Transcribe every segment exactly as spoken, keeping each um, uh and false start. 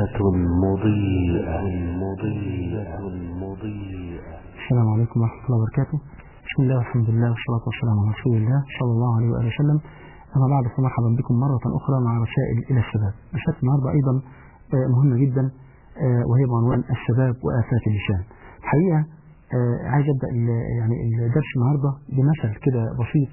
حياة مضيئة مضيئة مضيئة. السلام عليكم ورحمة الله وبركاته. بسم الله والحمد لله والصلاة والسلام على رسول الله صلى الله عليه وآله وسلم. أما بعد فمرحبا بكم مرة أخرى مع رسائل إلى الشباب. رسالة النهاردة أيضا مهمة جدا وهي بعنوان الشباب وآفات اللسان. الحقيقة عايز أبدأ يعني الدرس النهاردة بمثل كده بسيط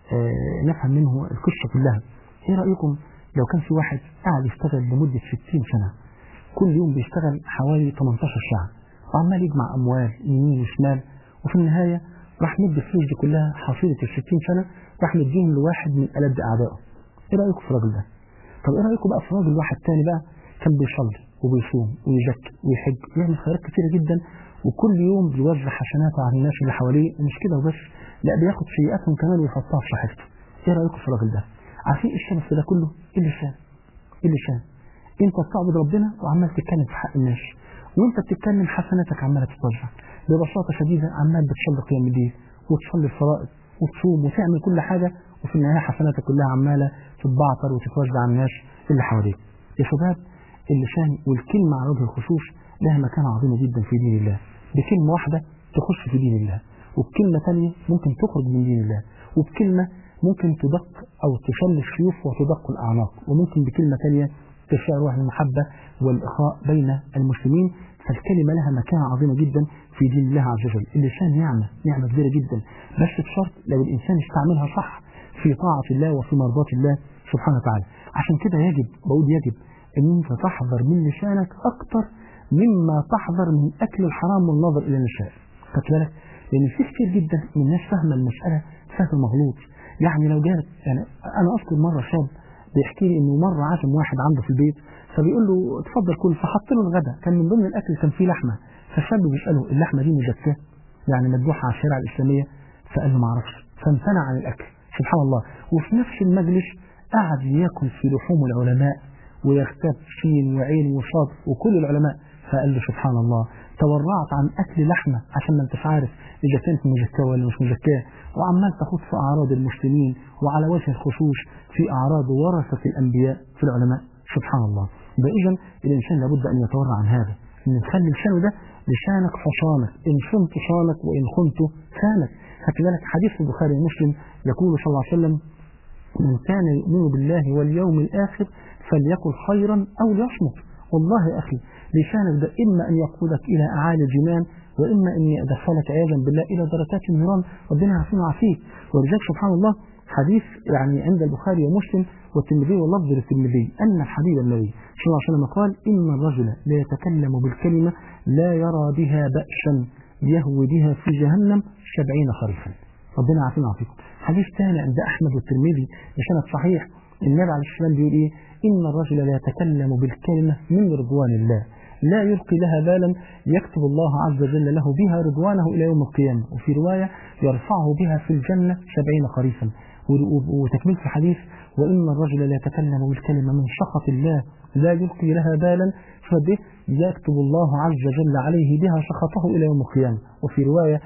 نفهم منه القصة كلها. إيه رأيكم لو كان في واحد قاعد يشتغل لمدة ستين سنة، كل يوم بيشتغل حوالي ثمانية عشر ساعة وعمال يجمع أموال يمين وشمال، وفي النهاية راح ندي الفلوس دي كلها حصيلة الستين سنة راح نديهم لواحد من ألد أعدائه. إيه رأيكم في الراجل ده؟ طب إيه رأيكم بقى في راجل واحد تاني بقى كان بيصلي وبيصوم ويزكي ويحج ويعمل خيرات كتيرة جدا وكل يوم بيوزع حسناته على الناس اللي حواليه، ومش كده وبس، لا بياخد سيئاتهم كمان ويحطها في صحيفته. إيه رأيكم في الراجل ده؟ عارفين الشمس ده كله اللسان. اللسان انت بتعبد ربنا وعمال تتكلم في حق الناس، وانت بتتكلم حسناتك عماله تتوزع ببساطه شديده، عمال بتصلي قيام الليل وتصلي الفرائض وتصوم وتعمل كل حاجه، وفي النهايه حسناتك كلها عماله تتبعتر وتتوزع على الناس اللي حواليك. يا شباب، اللسان والكلمه على وجه الخصوص لها مكانه عظيمه جدا في دين الله. بكلمه واحده تخش في دين الله، وبكلمه ثانيه ممكن تخرج من دين الله، وبكلمه ممكن تدق أو تشل السيوف وتدق الأعناق، وممكن بكلمة ثانية تشاع روح المحبة والإخاء بين المسلمين. فالكلمة لها مكانة عظيمة جدا في دين الله عز وجل. اللسان نعمة نعمة كبيرة جدا، بس بشرط لو الإنسان استعملها صح في طاعة الله وفي مرضاة الله سبحانه وتعالى. عشان كده يجب بقول يجب أن أنت تحذر من لسانك أكتر مما تحذر من أكل الحرام والنظر إلى النساء. خدت بالك؟ لأن في كتير جدا من الناس فاهمة المسألة فهم مغلوط. يعني لو جات يعني أنا أذكر مرة شاب بيحكي لي إنه مرة عازم واحد عنده في البيت، فبيقول له اتفضل كل، فحط له الغداء، كان من ضمن الأكل كان فيه لحمة، فالشاب بيسأله اللحمة دي مزكاة يعني مذبوحة على الشريعة الإسلامية؟ فقال له ما اعرفش، فامتنع عن الأكل. سبحان الله. وفي نفس المجلس قعد ياكل في لحوم العلماء ويغتاب سين وعين وصاد وكل العلماء. فقال له سبحان الله، تورعت عن أكل لحمة عشان ما انتش عارف إذا كانت مزكاة ولا مش مزكاة، وعمال تخوض في أعراض المسلمين وعلى وجه الخصوص في أعراض ورثة الأنبياء في العلماء. سبحان الله. إذن الإنسان لابد أن يتورع عن هذا، أن نخلي لسانه ده لسانك حصانك، إن صنت صانك وإن خنت خانك. خدت بالك؟ حديث البخاري ومسلم يقول صلى الله عليه وسلم: من كان يؤمن بالله واليوم الآخر فليقل خيرا أو ليصمت. والله يا أخي لسانك ده إما أن يقودك إلى أعالي الجنان، وإما أن يدخلك عياذا بالله إلى دركات النيران، ربنا يعافينا ويعافيك. ولذلك سبحان الله حديث يعني عند البخاري ومسلم والترمذي واللفظ للترمذي أن الحبيب النبي صلى الله عليه وسلم قال: إن الرجل لا يتكلم بالكلمة لا يرى بها بأسا يهوي بها في جهنم سبعين خريفا. ربنا يعافينا ويعافيكم. حديث ثاني عند أحمد والترمذي بسند صحيح، النبي عليه الصلاة والسلام بيقول إيه؟ إن الرجل لا يتكلم بالكلمة من رضوان الله لا يلقي لها بالا يكتب الله عز وجل له بها رضوانه إلى يوم القيامة، وفي رواية يرفعه بها في الجنة سبعين خريفا. وتكمل في حديث: وإن الرجل لا يتكلم بالكلمة من سخط الله لا يلقي لها بالا يكتب الله عز وجل عليه بها سخطه إلى يوم القيامة، وفي رواية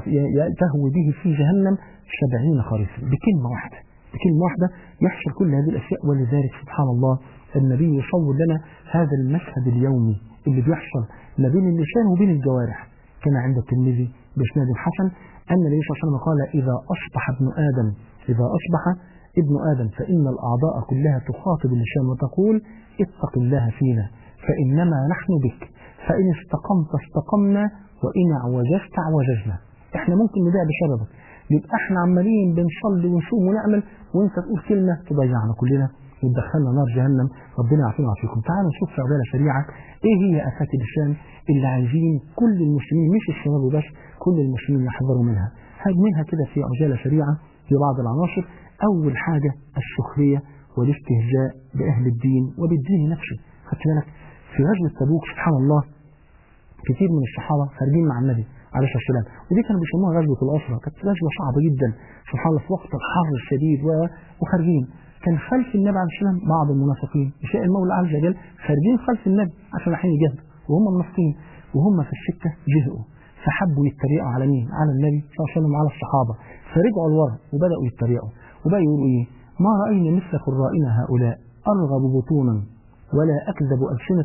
تهوي به في جهنم سبعين خريفا. بكلمة واحدة بكلمة واحدة يحصل كل هذه الأشياء. ولذلك سبحان الله النبي يصور لنا هذا المشهد اليومي اللي بيحصل ما بين اللسان وبين الجوارح. كان عند الترمذي بإسناد حسن أن النبي صلى الله عليه وسلم قال: إذا أصبح ابن آدم إذا أصبح ابن آدم فإن الأعضاء كلها تخاطب اللسان وتقول: اتق الله فينا فإنما نحن بك، فإن استقمت استقمنا وإن اعوججت اعوججنا. احنا ممكن نضيع بسببك، يبقى احنا عمالين بنصلي ونصوم ونعمل وانت تقول كلمة تضيعنا كلنا وتدخلنا نار جهنم. ربنا يعافينا ويعافيكم. تعالوا نشوف في عجالة سريعة ايه هي آفات اللسان اللي عايزين كل المسلمين مش الشباب بس، كل المسلمين يحذروا منها. هجمنها كده في عجالة سريعة في بعض العناصر. أول حاجة السخرية والاستهزاء بأهل الدين وبالدين نفسه. خدت بالك؟ في غزوة تبوك سبحان الله كثير من الصحابة خارجين مع النبي عليه الصلاة والسلام، ودي كانوا بيسموها غزوة الأسرة. كانت غزوة صعبة جدا سبحان الله في وقت الحر الشديد وخارجين. كان خلف النبي عليه الصلاة والسلام بعض المنافقين يشاء المولى عز وجل خارجين خلف النبي عشان رايحين يجاهدوا، وهم منافقين وهم في السكة جهقوا فحبوا يتريقوا على مين؟ على النبي صلى الله عليه وسلم وعلى الصحابة، فرجعوا لورا وبدأوا يتريقوا وبقوا يقولوا ايه؟ ما رأينا مثل قرائنا هؤلاء أرغب بطونا ولا أكذب ألسنة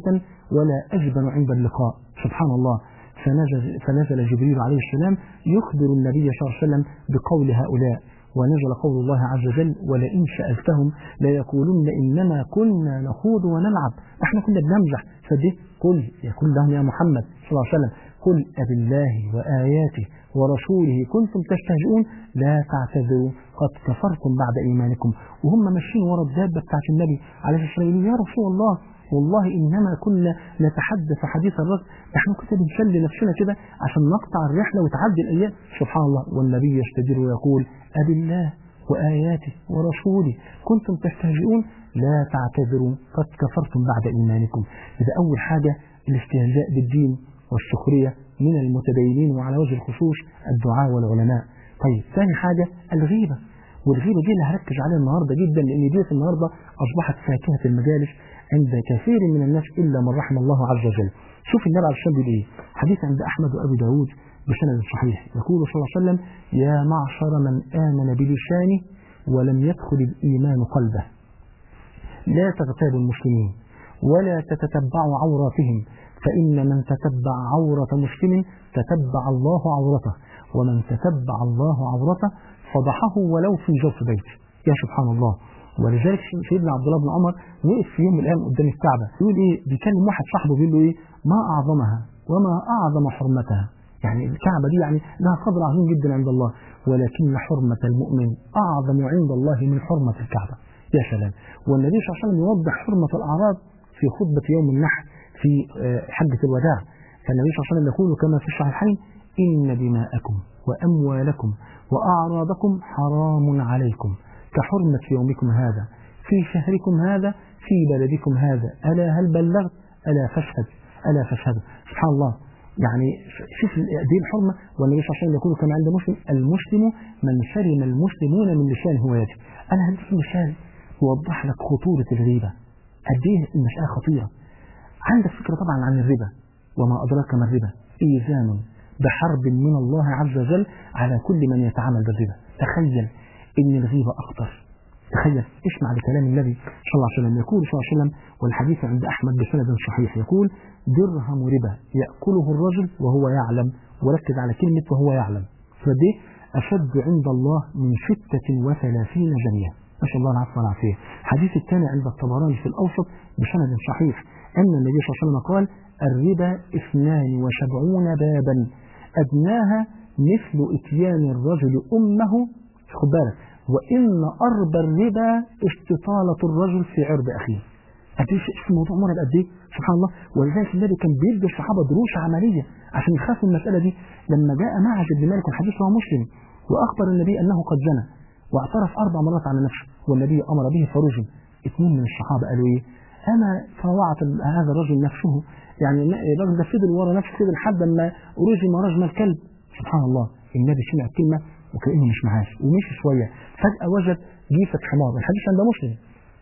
ولا أجبن عند اللقاء. سبحان الله. فنزل, فنزل جبريل عليه السلام يخبر النبي صلى الله عليه وسلم بقول هؤلاء، ونزل قول الله عز وجل ولئن سألتهم ليقولن إنما كنا نخوض ونلعب، احنا كنا بنمزح. فده قل يقول لهم يا محمد صلى الله عليه وسلم قل أبالله وآياته ورسوله كنتم تستهزئون لا تعتذروا قد كفرتم بعد إيمانكم. وهم ماشيين ورا الدابة بتاعت النبي عليه الصلاة والسلام يا رسول الله والله إنما كنا نتحدث حديث الرجل، احنا كنا بنسلي نفسنا كده عشان نقطع الرحلة وتعدي الأيام. سبحان الله. والنبي يستدير ويقول أبالله وآياته ورسوله كنتم تستهزئون لا تعتذروا قد كفرتم بعد إيمانكم. إذا أول حاجة الاستهزاء بالدين والسخرية من المتدينين، وعلى وجه الخصوص الدعاء والعلماء. طيب ثاني حاجة الغيبة، والغيبة دي اللي هركز عليها النهاردة جدا، لأن دي النهاردة أصبحت فاكهة المجالس عند كثير من الناس إلا من رحم الله عز وجل. شوف النبي عليه الصلاة والسلام حديث عند أحمد وأبي داود بسند صحيح، يقول صلى الله عليه وسلم يا معشر من آمن بلسانه ولم يدخل الإيمان قلبه لا تغتابوا المسلمين ولا تتتبعوا عوراتهم، فإن من تتبع عورة مسلم تتبع الله عورته، ومن تتبع الله عورته فضحه ولو في جوف بيته. يا سبحان الله. ولذلك سيدنا عبد الله بن عمر وقف في يوم من الأيام قدام الكعبة يقول إيه، بيكلم واحد صاحبه بيقول له إيه ما أعظمها وما أعظم حرمتها، يعني الكعبة دي يعني لها قدر عظيم جدا عند الله، ولكن حرمة المؤمن أعظم عند الله من حرمة الكعبة. يا سلام. والنبي صلى الله عليه وسلم يوضح حرمة الأعراض في خطبة يوم النحر في حجة الوداع. فالنبي صلى الله عليه وسلم يقول كما في الصحيحين إن دماءكم وأموالكم وأعراضكم حرام عليكم كحرمة يومكم هذا في شهركم هذا في بلدكم هذا، ألا هل بلغت؟ ألا فاشهد ألا فاشهد. سبحان الله. يعني شوف دي الحرمة. والنبي صلى الله عليه وسلم يقول كما عند مسلم المسلم من سلم المسلمون من لسانه ويده. أنا هديك مثال يوضح لك خطورة الغيبة، قد ايه المسألة خطيرة. عندك فكرة طبعا عن الربا، وما أدراك ما الربا إيذان بحرب من الله عز وجل على كل من يتعامل بالربا. تخيل إن الغيبة أخطر. تخيل اسمع لكلام النبي صلى الله عليه وسلم يقول صلى الله عليه وسلم، والحديث عند أحمد بسند صحيح، يقول درهم ربا يأكله الرجل وهو يعلم، وركز على كلمة وهو يعلم، فدي أشد عند الله من ستة وثلاثين جنيه. نسأل الله العفو والعافية. حديث الثاني عند الطبراني في الأوسط بسند صحيح أن النبي صلى الله عليه وسلم قال الربا اثنان وسبعون بابا أدناها مثل إتيان الرجل أمه، خد بالك، وإن أربى الربا استطالة الرجل في عرض أخيه. قديش الموضوع مرعب قد ايه سبحان الله. ولذلك النبي كان بيدي الصحابة دروس عملية عشان يخافوا المسألة دي. لما جاء معهد بن مالك الحديث هو مسلم وأخبر النبي أنه قد زنى واعترف أربع مرات على نفسه، والنبي أمر به فرجم. اثنين من الصحابة قالوا إيه أنا فوعت هذا الرجل نفسه، يعني الرجل ده فضل ورا نفسه كده لحد ما رجم رجم الكلب. سبحان الله. النبي سمع الكلمة وكأنه مش معاش ومشي شوية، فجأة وجد جيفة حمار، الحديث عند مسلم،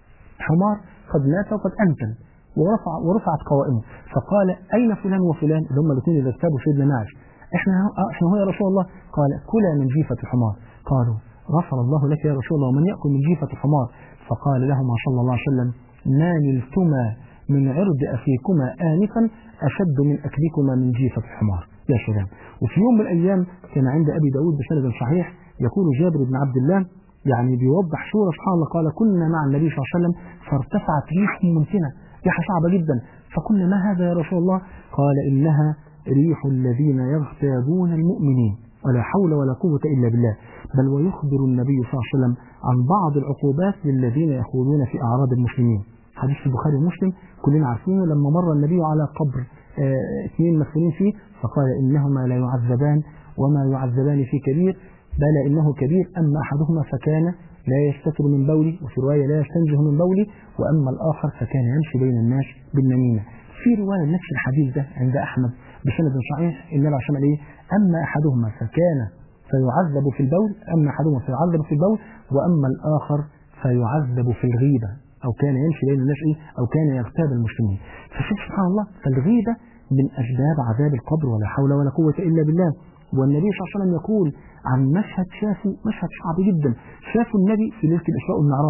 حمار قد مات وقد أنتن ورفع ورفعت قوائمه، فقال أين فلان وفلان اللي هم الاثنين اللي ارتابوا سيدنا معاش، احنا احنا هو يا رسول الله. قال كلا من جيفة الحمار. قالوا غفر الله لك يا رسول الله ومن يأكل من جيفة الحمار. فقال لهما صلى الله عليه وسلم ما نلتما من عرض أخيكما آنفا أشد من أكلكما من جيفة الحمار. يا سلام. وفي يوم من الأيام كان عند أبي داود بسند صحيح يقول جابر بن عبد الله يعني بيوضح صورة سبحان الله، قال كنا مع النبي صلى الله عليه وسلم فارتفعت ريح منتنة، ريحة صعبة جدا، فقلنا ما هذا يا رسول الله؟ قال إنها ريح الذين يغتابون المؤمنين ولا حول ولا قوة إلا بالله. بل ويخبر النبي صلى الله عليه وسلم عن بعض العقوبات للذين يخوضون في أعراض المسلمين. حديث البخاري ومسلم كلنا عارفينه، لما مر النبي على قبر اثنين مدفونين فيه فقال إنهما لا يعذبان وما يعذبان في كبير بل إنه كبير، أما أحدهما فكان لا يستتر من بولي، وفي رواية لا يستنزه من بولي، وأما الآخر فكان يمشي بين الناس بالنميمة. في رواية نفس الحديث ده عند أحمد بسند صحيح النبي عشان قال إيه أما أحدهما فكان فيعذب في البول، أما أحدهما فيعذب في البول وأما الآخر فيعذب في الغيبة، أو كان يمشي بين الناس إيه أو كان يغتاب المسلمين. فشوف سبحان الله، فالغيبة من أسباب عذاب القبر ولا حول ولا قوة إلا بالله. والنبي صلى الله عليه وسلم يقول عن مشهد شافوا، مشهد صعب جدا، شافوا النبي في ليلة الإسراء والمعراج.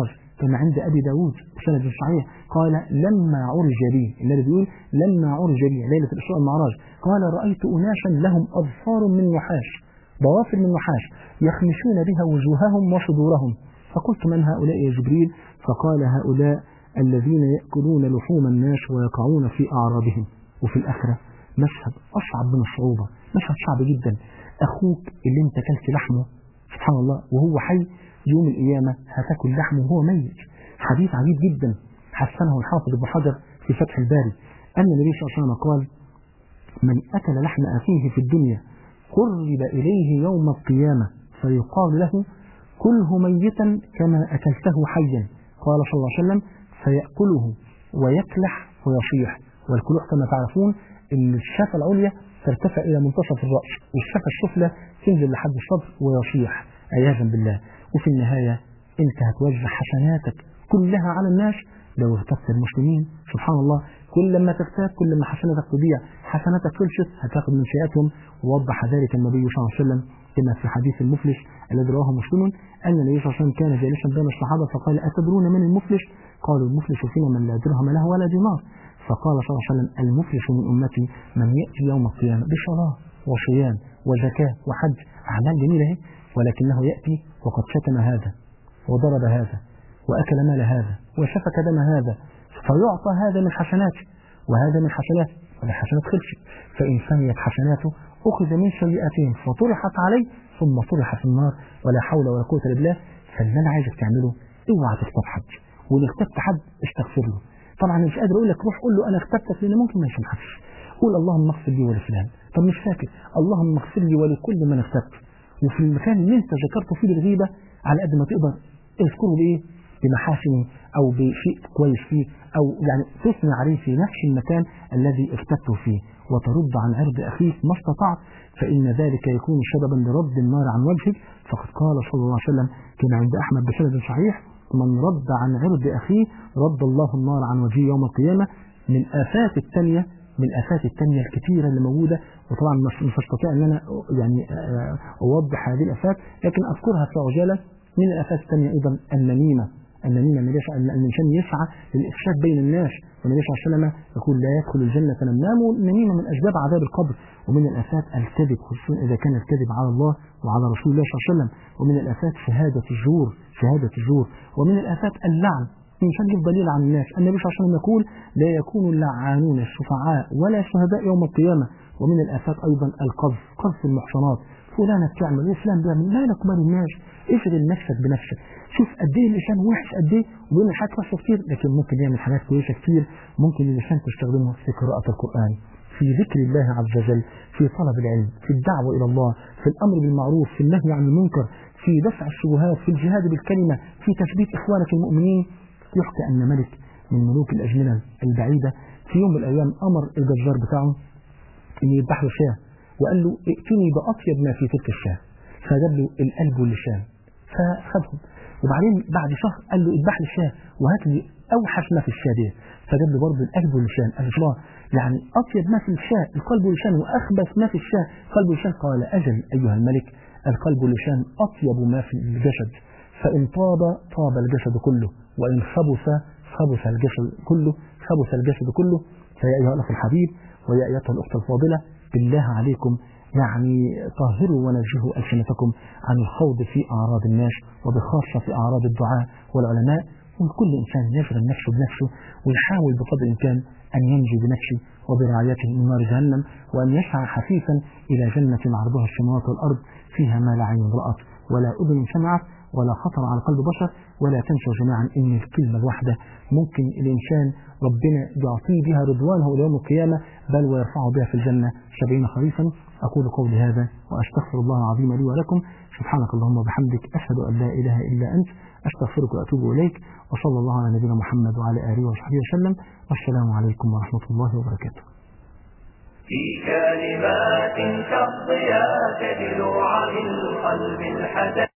كما عند أبي داود سند صحيح قال لما عرج بي، الذي بيقول لما عرج بي ليلة الإسراء والمعراج قال رأيت أناسا لهم أظفار من نحاس، ضوافر من نحاس يخمشون بها وجوههم وصدورهم، فقلت من هؤلاء يا جبريل؟ فقال هؤلاء الذين يأكلون لحوم الناس ويقعون في أعراضهم. وفي الآخرة مشهد أصعب من الصعوبة، مشهد صعب جدا، أخوك اللي انت كلت لحمه سبحان الله وهو حي يوم القيامة هتاكل لحمه وهو ميت. حديث عجيب جدا حسنه الحافظ ابن حجر في فتح الباري أن النبي صلى الله عليه وسلم قال من أكل لحم أخيه في الدنيا قرب إليه يوم القيامة فيقال له كله ميتا كما أكلته حيا، قال صلى الله عليه وسلم فيأكله ويكلح ويصيح. والكلوح كما تعرفون ان الشفة العليا ترتفع إلى منتصف الرأس والشفة السفلى تنزل لحد الصدر ويصيح عياذا بالله. وفي النهاية انت هتوزع حسناتك كلها على الناس لو اغتبت المسلمين. سبحان الله، كل ما تغتاب كل ما حسناتك تضيع، حسناتك خلصت هتاخذ من سيئاتهم. ووضح ذلك النبي صلى الله عليه وسلم كما في حديث المفلس الذي رواه مسلم أن النبي صلى الله عليه وسلم كان جالسا بين الصحابة فقال أتدرون من المفلس؟ قالوا المفلس فينا من لا درهم له ولا دينار. فقال صلى الله عليه وسلم المفلس من أمتي من يأتي يوم القيامة بصلاة وصيام وزكاة وحج، أعمال جميلة هي، ولكنه يأتي وقد شتم هذا وضرب هذا وأكل مال هذا وسفك دم هذا، فيعطى هذا من حسناته وهذا من حسناته، والحسنات خلصت، فإن فنيت حسناته أخذ من سيئاتهم فطرحت عليه ثم طرح في النار ولا حول ولا قوة إلا بالله. فاللي أنا عايزك تعمله اوعى تغتاب حد، وإن اغتبت حد استغفر له. طبعا مش قادر أقول لك روح قول له أنا اغتبتك لأن ممكن ما يسمحش، قول اللهم اغفر لي ولفلان، طب مش فاكر اللهم اغفر لي ولكل من اغتبت. وفي المكان اللي انت ذكرته فيه الغيبة على قد ما تقدر اذكره بإيه؟ بمحاسنه أو بشيء كويس فيه، أو يعني تثني عليه في نفس المكان الذي اغتبته فيه، وترد عن عرض أخيك ما استطعت، فإن ذلك يكون سببا لرد النار عن وجهك. فقد قال صلى الله عليه وسلم كما عند أحمد بسند صحيح من رد عن عرض أخيه رد الله النار عن وجهه يوم القيامة. من الآفات الثانية من الآفات الثانية الكثيرة اللي موجودة، وطبعا مش هستطيع أن أنا يعني أوضح هذه الآفات لكن أذكرها في عجالة. من الآفات الثانية أيضا النميمة. النميمة أن الإنسان يسعى للإفساد بين الناس، والنبي صلى الله عليه وسلم يقول لا يدخل الجنة نمام. والنميمة من أسباب عذاب القبر. ومن الآفات الكذب، خصوصا إذا كان الكذب على الله وعلى رسول الله صلى الله عليه وسلم. ومن الآفات شهادة الزور شهادة الزور ومن الآفات اللعن، الإنسان يفضل يلعن الناس. النبي صلى الله عليه وسلم يقول لا يكون اللعانون الشفعاء ولا شهداء يوم القيامة. ومن الآفات أيضا القذف، قذف المحصنات، فلانة بتعمل وفلان بيعمل، ما لك مال الناس، اشغل نفسك بنفسك. شوف قد ايه اللسان وحش قد ايه وبيعمل حاجات وحشه كتير، لكن ممكن يعمل حاجات كويسه كتير. ممكن اللسان تستخدمه في قراءة القرآن، في ذكر الله عز وجل، في طلب العلم، في الدعوة إلى الله، في الأمر بالمعروف، في النهي عن المنكر، في دفع الشبهات، في الجهاد بالكلمة، في تثبيت إخوانك المؤمنين. يحكى أن ملك من ملوك الأزمنة البعيدة في يوم من الأيام أمر الجزار بتاعه أن يذبح له شاة، وقال له ائتني بأطيب ما في تلك الشاة، فجاب له القلب واللسان فخذهم. وبعدين بعد شهر قال له اذبح لي الشاة وهات لي أوحش ما في الشاة دي، فجاب له برضه القلب واللسان. قال الله يعني أطيب ما في الشاة القلب واللسان وأخبث ما في الشاة القلب واللسان. قال أجل أيها الملك، القلب واللسان أطيب ما في الجسد، فإن طاب طاب الجسد كله، وإن خبث خبث الجسد كله خبث الجسد كله. فيا أيها الأخ الحبيب ويا أيتها الأخت الفاضلة، بالله عليكم يعني طهروا ونزهوا ألسنتكم عن الخوض في أعراض الناس، وبخاصة في أعراض الدعاء والعلماء. وكل إنسان يشغل نفسه بنفسه ويحاول بقدر الإمكان أن ينجو بنفسه وبرعايته من نار جهنم، وأن يسعى حثيثا إلى جنة عرضها السماوات والأرض فيها ما لا عين رأت ولا أذن سمعت ولا خطر على قلب بشر. ولا تنسوا جميعا أن الكلمة الواحدة ممكن الإنسان ربنا يعطيه بها رضوانه إلى يوم القيامة، بل ويرفعه بها في الجنة سبعين خريفا. أقول قولي هذا وأستغفر الله العظيم لي ولكم. سبحانك اللهم وبحمدك، أشهد أن لا إله إلا أنت، أستغفرك وأتوب إليك. وصلى الله على نبينا محمد وعلى آله وصحبه وسلم، والسلام عليكم ورحمة الله وبركاته. في كلمات كالضياء تجلو عن القلب الحزن.